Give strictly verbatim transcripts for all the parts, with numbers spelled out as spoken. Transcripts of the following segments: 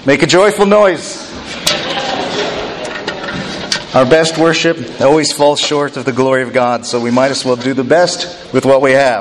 Make a joyful noise. Our best worship always falls short of the glory of God, so we might as well do the best with what we have.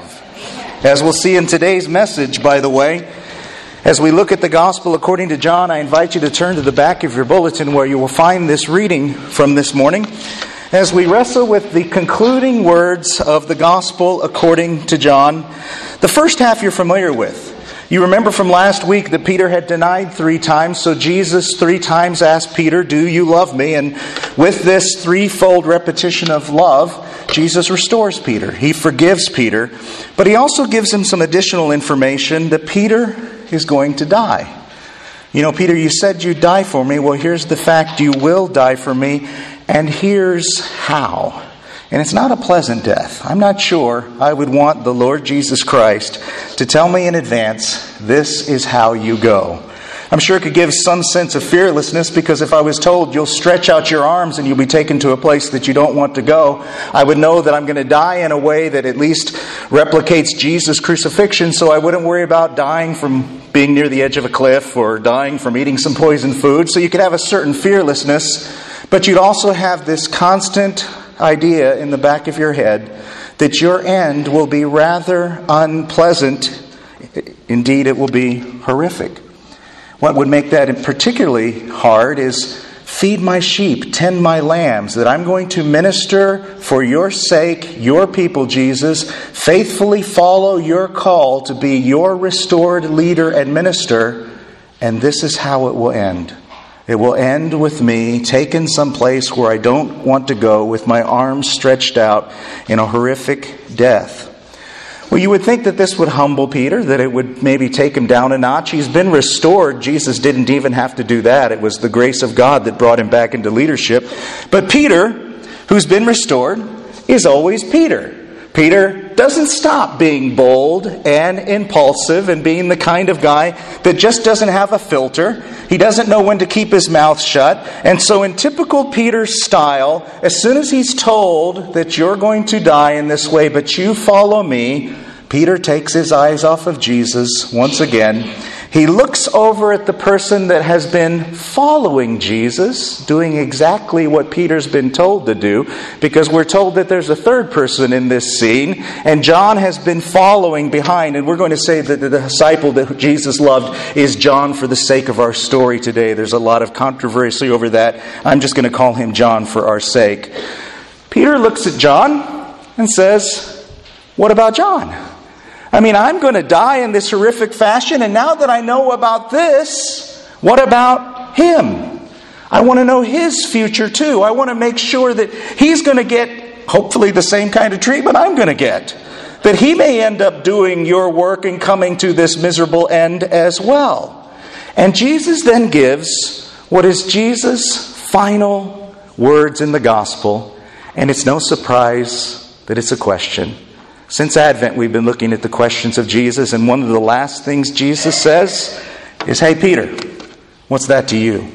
As we'll see in today's message, by the way, as we look at the Gospel according to John, I invite you to turn to the back of your bulletin where you will find this reading from this morning as we wrestle with the concluding words of the Gospel according to John. The first half you're familiar with. You remember from last week that Peter had denied three times, so Jesus three times asked Peter, "Do you love me?" And with this threefold repetition of love, Jesus restores Peter. He forgives Peter, but he also gives him some additional information that Peter is going to die. You know, Peter, you said you'd die for me. Well, here's the fact: you will die for me, and here's how. And it's not a pleasant death. I'm not sure I would want the Lord Jesus Christ to tell me in advance, this is how you go. I'm sure it could give some sense of fearlessness, because if I was told you'll stretch out your arms and you'll be taken to a place that you don't want to go, I would know that I'm going to die in a way that at least replicates Jesus' crucifixion, so I wouldn't worry about dying from being near the edge of a cliff or dying from eating some poisoned food. So you could have a certain fearlessness, but you'd also have this constant idea in the back of your head that your end will be rather unpleasant. Indeed, it will be horrific. What would make that particularly hard is feed my sheep, tend my lambs, that I'm going to minister for your sake, your people, Jesus, faithfully follow your call to be your restored leader and minister, and this is how it will end. It will end with me taken someplace where I don't want to go, with my arms stretched out in a horrific death. Well, you would think that this would humble Peter, that it would maybe take him down a notch. He's been restored. Jesus didn't even have to do that. It was the grace of God that brought him back into leadership. But Peter, who's been restored, is always Peter. Peter doesn't stop being bold and impulsive and being the kind of guy that just doesn't have a filter. He doesn't know when to keep his mouth shut. And so in typical Peter style, as soon as he's told that you're going to die in this way, but you follow me, Peter takes his eyes off of Jesus once again. He looks over at the person that has been following Jesus, doing exactly what Peter's been told to do, because we're told that there's a third person in this scene, and John has been following behind. And we're going to say that the disciple that Jesus loved is John for the sake of our story today. There's a lot of controversy over that. I'm just going to call him John for our sake. Peter looks at John and says, "What about John? I mean, I'm going to die in this horrific fashion, and now that I know about this, what about him? I want to know his future too. I want to make sure that he's going to get, hopefully, the same kind of treatment I'm going to get. That he may end up doing your work and coming to this miserable end as well." And Jesus then gives what is Jesus' final words in the gospel, and it's no surprise that it's a question. Since Advent, we've been looking at the questions of Jesus, and one of the last things Jesus says is, "Hey, Peter, what's that to you?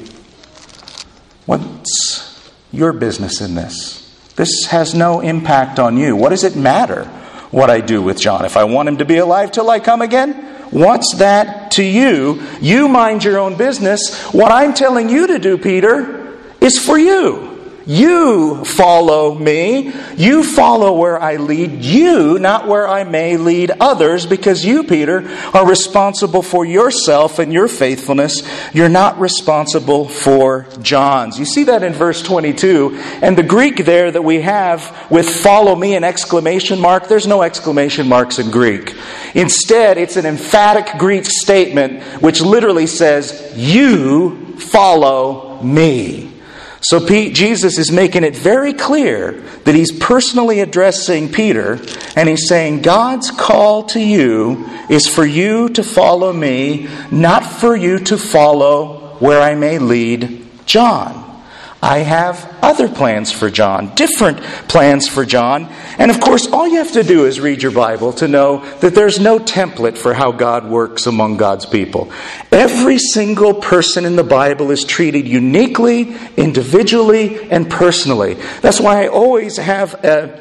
What's your business in this? This has no impact on you. What does it matter what I do with John? If I want him to be alive till I come again, what's that to you? You mind your own business. What I'm telling you to do, Peter, is for you. You follow me. You follow where I lead you, not where I may lead others, because you, Peter, are responsible for yourself and your faithfulness. You're not responsible for John's." You see that in verse twenty-two. And the Greek there that we have with "follow me" an exclamation mark, there's no exclamation marks in Greek. Instead, it's an emphatic Greek statement which literally says, "You follow me." So Pete, Jesus is making it very clear that he's personally addressing Peter, and he's saying, God's call to you is for you to follow me, not for you to follow where I may lead John. I have other plans for John, different plans for John. And of course, all you have to do is read your Bible to know that there's no template for how God works among God's people. Every single person in the Bible is treated uniquely, individually, and personally. That's why I always have a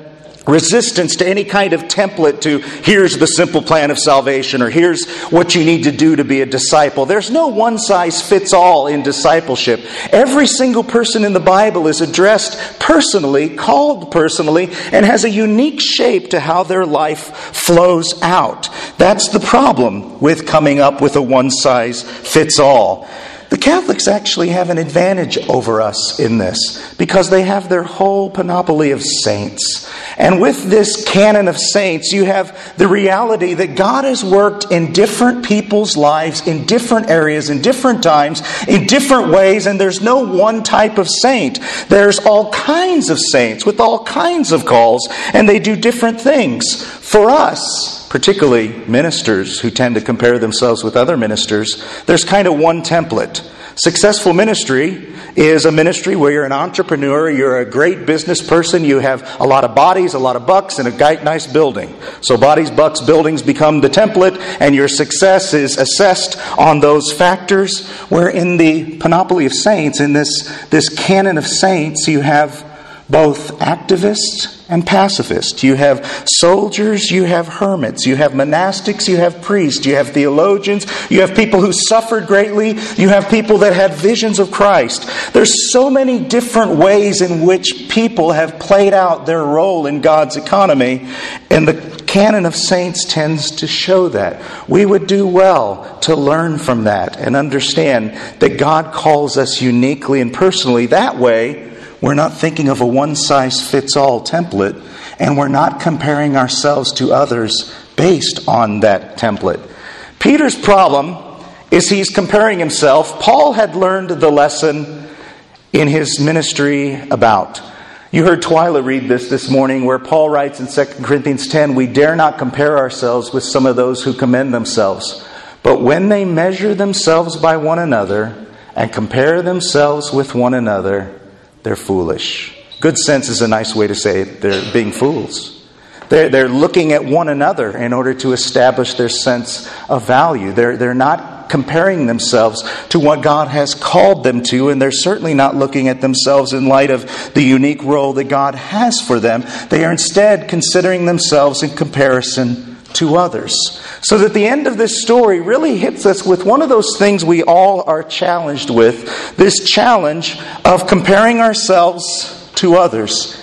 resistance to any kind of template to here's the simple plan of salvation or here's what you need to do to be a disciple. There's no one size fits all in discipleship. Every single person in the Bible is addressed personally, called personally, and has a unique shape to how their life flows out. That's the problem with coming up with a one size fits all. The Catholics actually have an advantage over us in this because they have their whole panoply of saints. And with this canon of saints, you have the reality that God has worked in different people's lives, in different areas, in different times, in different ways, and there's no one type of saint. There's all kinds of saints with all kinds of calls, and they do different things. For us, particularly ministers who tend to compare themselves with other ministers, there's kind of one template. Successful ministry is a ministry where you're an entrepreneur, you're a great business person, you have a lot of bodies, a lot of bucks, and a nice building. So bodies, bucks, buildings become the template, and your success is assessed on those factors. Where in the panoply of saints, in this, this canon of saints, you have both activists and pacifists. You have soldiers, you have hermits, you have monastics, you have priests, you have theologians, you have people who suffered greatly, you have people that had visions of Christ. There's so many different ways in which people have played out their role in God's economy, and the canon of saints tends to show that. We would do well to learn from that and understand that God calls us uniquely and personally. That way, we're not thinking of a one-size-fits-all template, and we're not comparing ourselves to others based on that template. Peter's problem is he's comparing himself. Paul had learned the lesson in his ministry about. You heard Twyla read this this morning where Paul writes in Second Corinthians ten, "We dare not compare ourselves with some of those who commend themselves. But when they measure themselves by one another and compare themselves with one another, they're foolish." Good sense is a nice way to say it. They're being fools. They're, they're looking at one another in order to establish their sense of value. They're, they're not comparing themselves to what God has called them to, and they're certainly not looking at themselves in light of the unique role that God has for them. They are instead considering themselves in comparison to others. So that the end of this story really hits us with one of those things we all are challenged with, this challenge of comparing ourselves to others,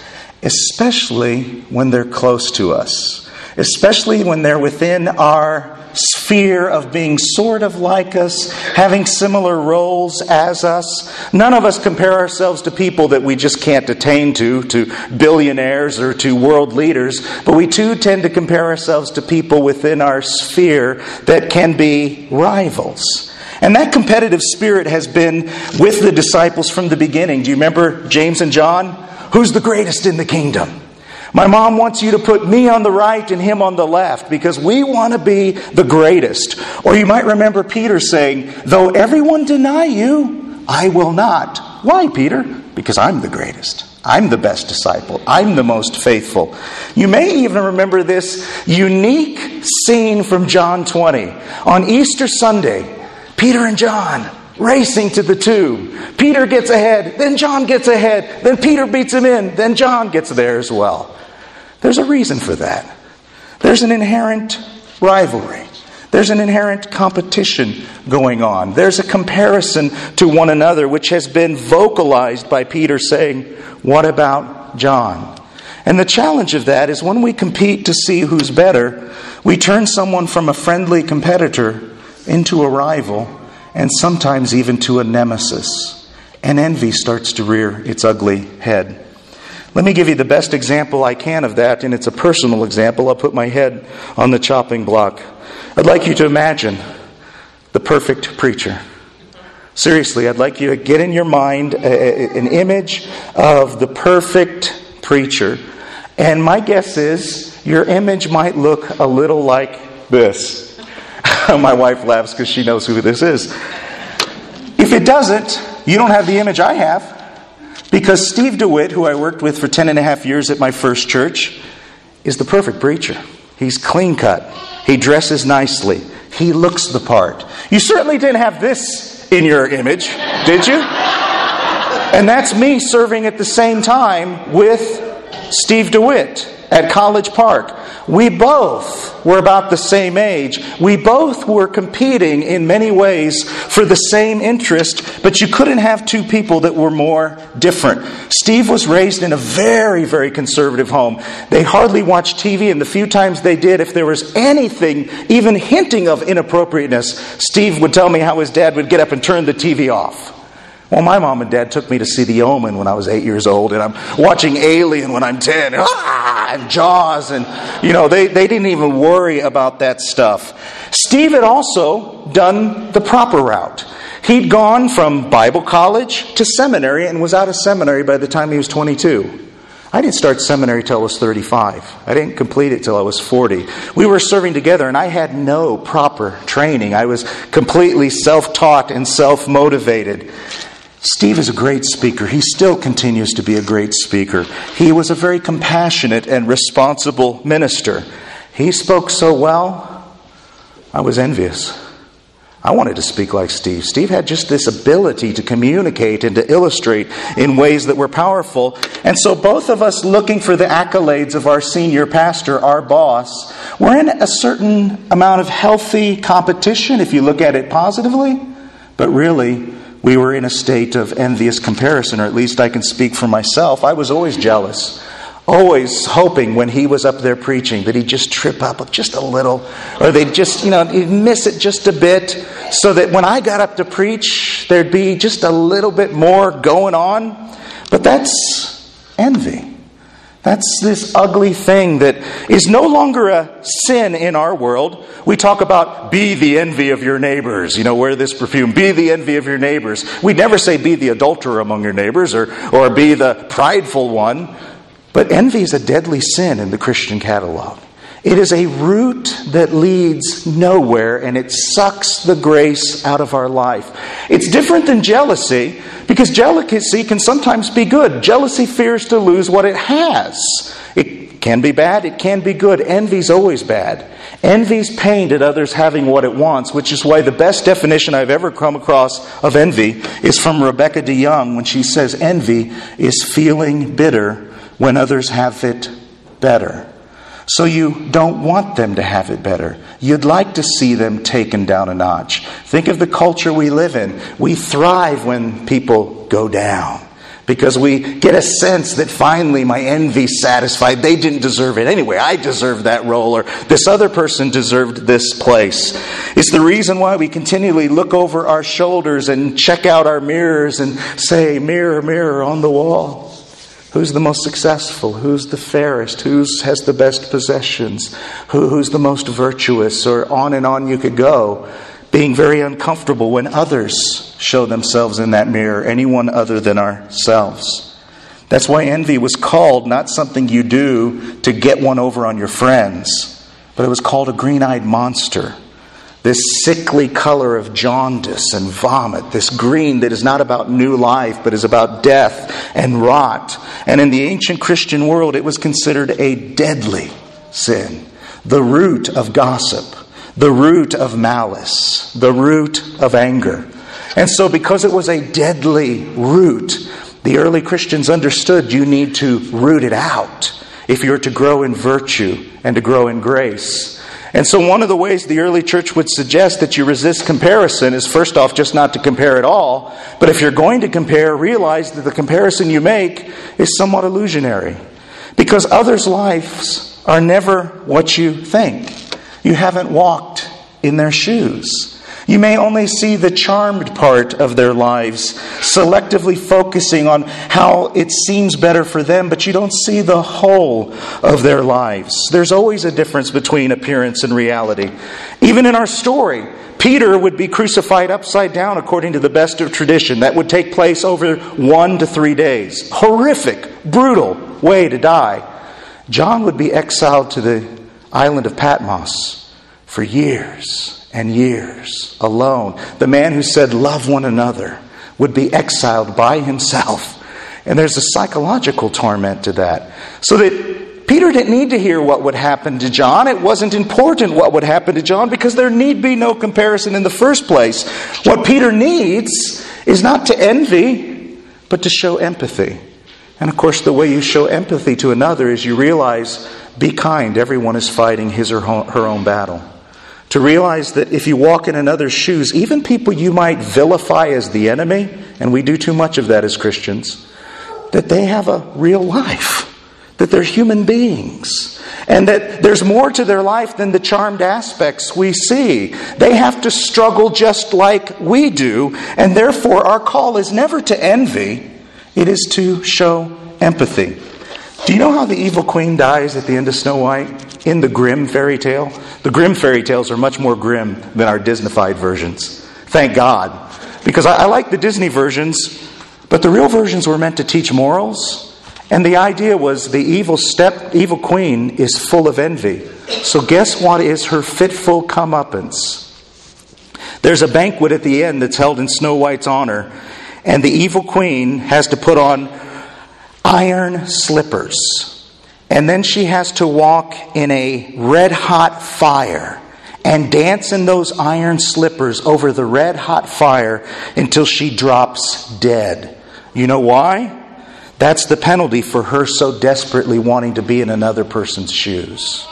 especially when they're close to us, especially when they're within our sphere of being sort of like us, having similar roles as us. None of us compare ourselves to people that we just can't attain to, to billionaires or to world leaders, but we too tend to compare ourselves to people within our sphere that can be rivals. And that competitive spirit has been with the disciples from the beginning. Do you remember James and John? Who's the greatest in the kingdom? My mom wants you to put me on the right and him on the left because we want to be the greatest. Or you might remember Peter saying, "Though everyone deny you, I will not." Why, Peter? Because I'm the greatest. I'm the best disciple. I'm the most faithful. You may even remember this unique scene from John twenty. On Easter Sunday, Peter and John racing to the tomb. Peter gets ahead, then John gets ahead, then Peter beats him in, then John gets there as well. There's a reason for that. There's an inherent rivalry. There's an inherent competition going on. There's a comparison to one another, which has been vocalized by Peter saying, "What about John?" And the challenge of that is when we compete to see who's better, we turn someone from a friendly competitor into a rival, and sometimes even to a nemesis. And envy starts to rear its ugly head. Let me give you the best example I can of that, and it's a personal example. I'll put my head on the chopping block. I'd like you to imagine the perfect preacher. Seriously, I'd like you to get in your mind a, a, an image of the perfect preacher. And my guess is your image might look a little like this. My wife laughs because she knows who this is. If it doesn't, you don't have the image I have. Because Steve DeWitt, who I worked with for ten and a half years at my first church, is the perfect preacher. He's clean cut. He dresses nicely. He looks the part. You certainly didn't have this in your image, did you? And that's me serving at the same time with Steve DeWitt. at College Park. We both were about the same age. We both were competing in many ways for the same interest, but you couldn't have two people that were more different. Steve was raised in a very, very conservative home. They hardly watched T V, and the few times they did, if there was anything, even hinting of inappropriateness, Steve would tell me how his dad would get up and turn the T V off. Well, my mom and dad took me to see The Omen when I was eight years old, and I'm watching Alien when I'm ten, ah, and Jaws, and, you know, they, they didn't even worry about that stuff. Steve had also done the proper route. He'd gone from Bible college to seminary and was out of seminary by the time he was twenty-two. I didn't start seminary till I was thirty-five. I didn't complete it till I was forty. We were serving together, and I had no proper training. I was completely self-taught and self-motivated. Steve is a great speaker. He still continues to be a great speaker. He was a very compassionate and responsible minister. He spoke so well, I was envious. I wanted to speak like Steve. Steve had just this ability to communicate and to illustrate in ways that were powerful. And so both of us, looking for the accolades of our senior pastor, our boss, were in a certain amount of healthy competition, if you look at it positively. But really, we were in a state of envious comparison, or at least I can speak for myself. I was always jealous. Always hoping when he was up there preaching that he'd just trip up just a little, or they'd just, you know, he'd miss it just a bit, so that when I got up to preach, there'd be just a little bit more going on. But that's envy. That's this ugly thing that is no longer a sin in our world. We talk about be the envy of your neighbors. You know, wear this perfume. Be the envy of your neighbors. We never say be the adulterer among your neighbors, or, or be the prideful one. But envy is a deadly sin in the Christian catalog. It is a root that leads nowhere, and it sucks the grace out of our life. It's different than jealousy, because jealousy can sometimes be good. Jealousy fears to lose what it has. It can be bad, it can be good. Envy's always bad. Envy's pain at others having what it wants, which is why the best definition I've ever come across of envy is from Rebecca DeYoung, when she says envy is feeling bitter when others have it better. So you don't want them to have it better. You'd like to see them taken down a notch. Think of the culture we live in. We thrive when people go down, because we get a sense that finally my envy's satisfied. They didn't deserve it anyway. I deserved that role, or this other person deserved this place. It's the reason why we continually look over our shoulders and check out our mirrors and say, mirror, mirror on the wall, who's the most successful? Who's the fairest? Who has the best possessions? Who, who's the most virtuous? Or on and on you could go, being very uncomfortable when others show themselves in that mirror, anyone other than ourselves. That's why envy was called not something you do to get one over on your friends, but it was called a green-eyed monster. This sickly color of jaundice and vomit, this green that is not about new life, but is about death and rot. And in the ancient Christian world, it was considered a deadly sin. The root of gossip, the root of malice, the root of anger. And so because it was a deadly root, the early Christians understood you need to root it out if you're to grow in virtue and to grow in grace. And so one of the ways the early church would suggest that you resist comparison is, first off, just not to compare at all. But if you're going to compare, realize that the comparison you make is somewhat illusionary. Because others' lives are never what you think. You haven't walked in their shoes. You may only see the charmed part of their lives, selectively focusing on how it seems better for them, but you don't see the whole of their lives. There's always a difference between appearance and reality. Even in our story, Peter would be crucified upside down according to the best of tradition. That would take place over one to three days. Horrific, brutal way to die. John would be exiled to the island of Patmos for years and years alone. The man who said, love one another, would be exiled by himself. And there's a psychological torment to that. So that Peter didn't need to hear what would happen to John. It wasn't important what would happen to John, because there need be no comparison in the first place. What Peter needs is not to envy, but to show empathy. And of course, the way you show empathy to another is you realize, be kind, everyone is fighting his or her own battle. To realize that if you walk in another's shoes, even people you might vilify as the enemy, and we do too much of that as Christians, that they have a real life, that they're human beings, and that there's more to their life than the charmed aspects we see. They have to struggle just like we do, and therefore our call is never to envy, it is to show empathy. Do you know how the evil queen dies at the end of Snow White? In the Grimm fairy tale? The Grimm fairy tales are much more grim than our Disneyfied versions. Thank God. Because I, I like the Disney versions, but the real versions were meant to teach morals. And the idea was the evil step, evil queen is full of envy. So guess what is her fitful comeuppance? There's a banquet at the end that's held in Snow White's honor, and the evil queen has to put on iron slippers. And then she has to walk in a red-hot fire and dance in those iron slippers over the red-hot fire until she drops dead. You know why? That's the penalty for her so desperately wanting to be in another person's shoes.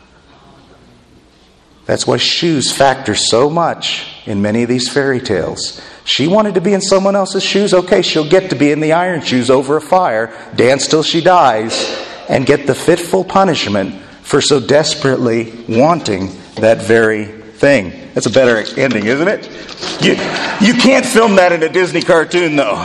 That's why shoes factor so much in many of these fairy tales. She wanted to be in someone else's shoes. Okay, she'll get to be in the iron shoes over a fire, dance till she dies, and get the fitful punishment for so desperately wanting that very thing. That's a better ending, isn't it? You, you can't film that in a Disney cartoon, though.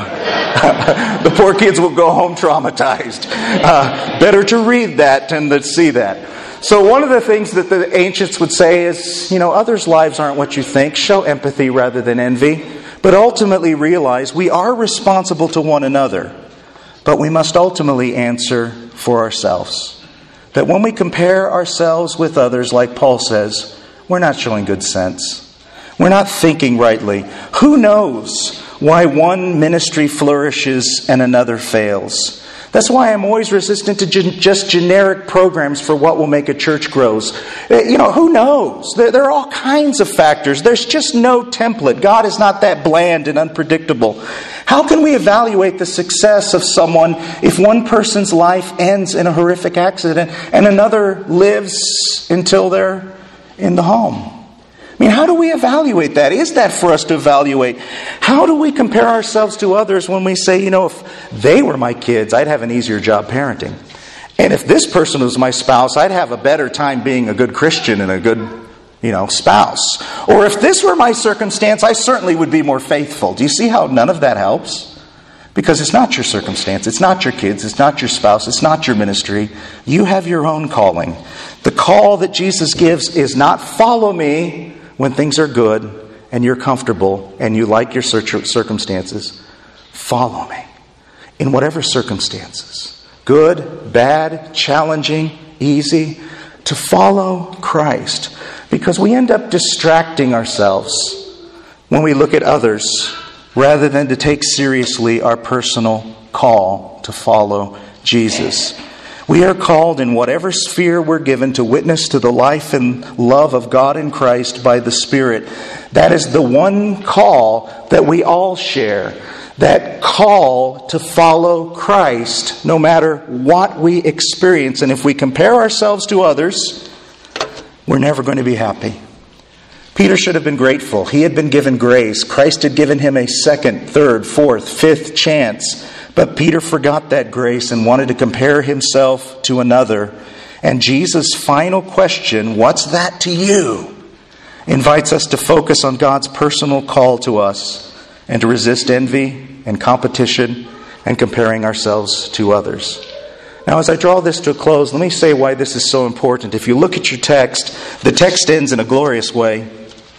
The poor kids will go home traumatized. Uh, better to read that than to see that. So one of the things that the ancients would say is, you know, others' lives aren't what you think. Show empathy rather than envy. But ultimately realize we are responsible to one another. But we must ultimately answer for ourselves. That when we compare ourselves with others, like Paul says, we're not showing good sense. We're not thinking rightly. Who knows why one ministry flourishes and another fails? That's why I'm always resistant to gen- just generic programs for what will make a church grows. You know, who knows? There, there are all kinds of factors. There's just no template. God is not that bland and unpredictable. How can we evaluate the success of someone if one person's life ends in a horrific accident and another lives until they're in the home? I mean, how do we evaluate that? Is that for us to evaluate? How do we compare ourselves to others when we say, you know, if they were my kids, I'd have an easier job parenting. And if this person was my spouse, I'd have a better time being a good Christian and a good, you know, spouse. Or if this were my circumstance, I certainly would be more faithful. Do you see how none of that helps? Because it's not your circumstance, it's not your kids, it's not your spouse, it's not your ministry. You have your own calling. The call that Jesus gives is not follow me when things are good and you're comfortable and you like your circumstances. Follow me in whatever circumstances. Good, bad, challenging, easy. To follow Christ. Because we end up distracting ourselves when we look at others rather than to take seriously our personal call to follow Jesus. We are called in whatever sphere we're given to witness to the life and love of God in Christ by the Spirit. That is the one call that we all share. That call to follow Christ no matter what we experience. And if we compare ourselves to others, we're never going to be happy. Peter should have been grateful. He had been given grace. Christ had given him a second, third, fourth, fifth chance. But Peter forgot that grace and wanted to compare himself to another. And Jesus' final question, what's that to you? Invites us to focus on God's personal call to us and to resist envy and competition and comparing ourselves to others. Now, as I draw this to a close, let me say why this is so important. If you look at your text, the text ends in a glorious way.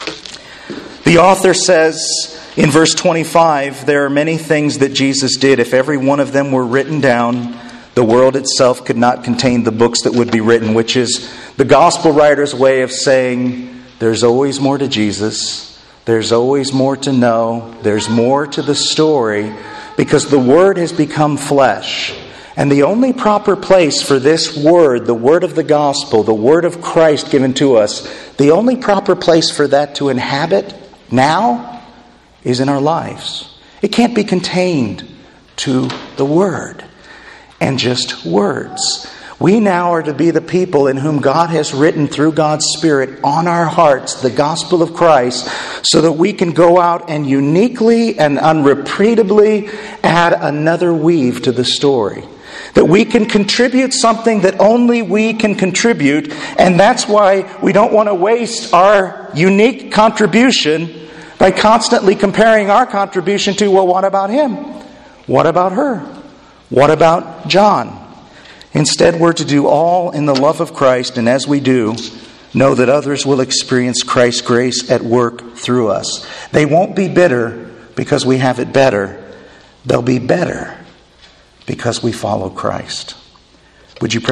The author says in verse twenty-five, there are many things that Jesus did. If every one of them were written down, the world itself could not contain the books that would be written, which is the gospel writer's way of saying there's always more to Jesus. There's always more to know. There's more to the story because the Word has become flesh. And the only proper place for this Word, the Word of the gospel, the Word of Christ given to us, the only proper place for that to inhabit now is in our lives. It can't be contained to the Word. and just words. We now are to be the people in whom God has written through God's Spirit on our hearts the gospel of Christ, so that we can go out and uniquely and unrepeatably add another weave to the story. That we can contribute something that only we can contribute, and that's why we don't want to waste our unique contribution by constantly comparing our contribution to, well, what about him? What about her? What about John? Instead, we're to do all in the love of Christ, and as we do, know that others will experience Christ's grace at work through us. They won't be bitter because we have it better. They'll be better because we follow Christ. Would you pray?